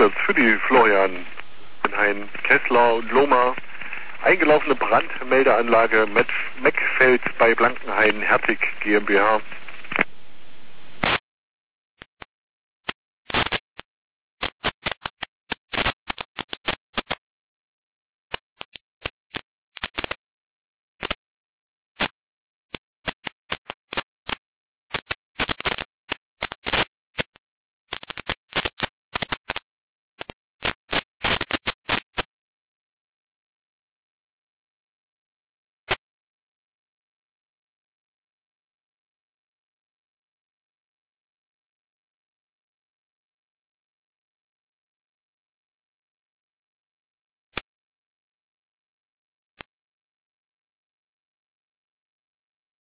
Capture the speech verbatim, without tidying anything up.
Einsatz für die Florian Hein, Kessler und Lohmer. Eingelaufene Brandmeldeanlage Meckfeld bei Blankenhain Hertig GmbH.